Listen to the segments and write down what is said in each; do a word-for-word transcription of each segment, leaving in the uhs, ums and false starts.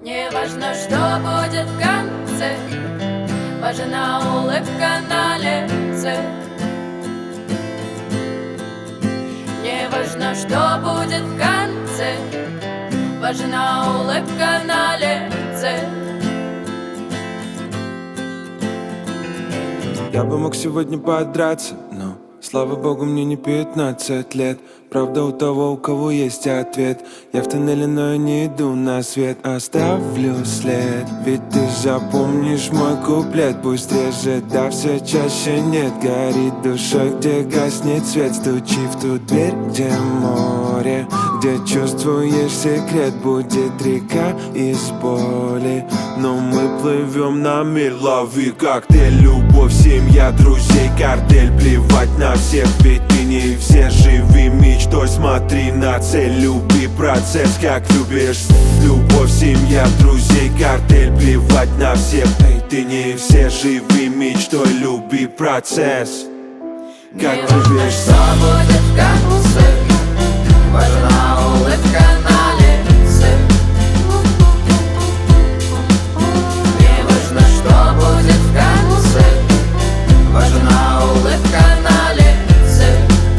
Не важно, что будет в конце, важна улыбка на лице. Не важно, что будет в конце, важна улыбка на лице. Я бы мог сегодня подраться, но, слава богу, мне не пятнадцать лет. Правда, у того, у кого есть ответ. Я в тоннеле, но я не иду на свет. Оставлю след, ведь ты запомнишь мой куплет. Пусть реже, да все чаще нет. Горит душа, где гаснет свет. Стучи в ту дверь, где море, где чувствуешь секрет. Будет река из боли, но мы плывем на мир. Лови коктейль, любовь, семья, друзей, картель. Плевать на всех, ведь ты не все. Живи мечтой, смотри на цель, люби процесс, как любишь. Любовь, семья, друзей, картель. Плевать на всех, эй, ты не все. Живи мечтой, люби процесс, как Не важно, любишь. что будет в конце, важна улыбка на лице. Не важно, что будет в конце, важна улыбка на лице.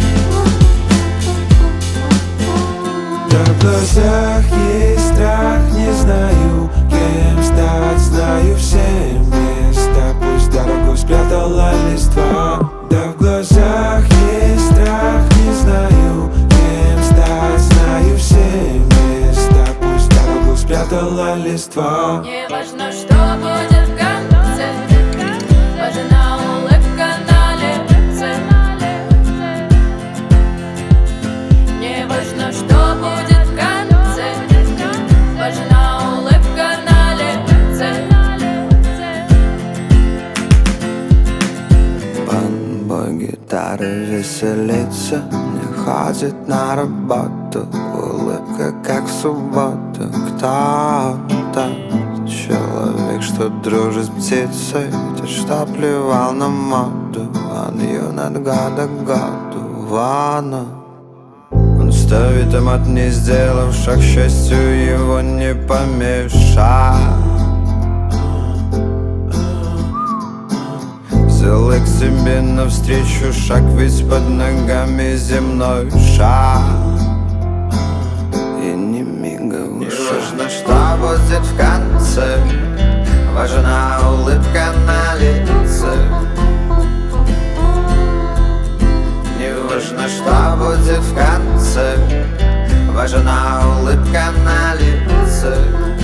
Да в глазах есть страх, не знаю, кем стать. Знаю все места, пусть дорогу спрятала листва. Да в глазах есть страх, не знаю, кем стать. Знаю все места, пусть дорогу спрятала листва. Не важно, что будет в конце, важна улыбка на лице. Не важно, что будет в конце, важна улыбка на лице. Бомбой гитары веселится, не ходит на работу. Улыбка, как в субботу. Кто-то, человек, что дружит с птицей, тот, что плевал на моду. Он юн от года к году, ванна. Он ставит аромат, не сделав шаг, счастью его не помешать. Сделай к себе навстречу шаг, ведь под ногами земной шар. И не мигай в ушах. Не важно, что будет в конце, важна улыбка на лице. Не важно, что будет в конце, важна улыбка на лице.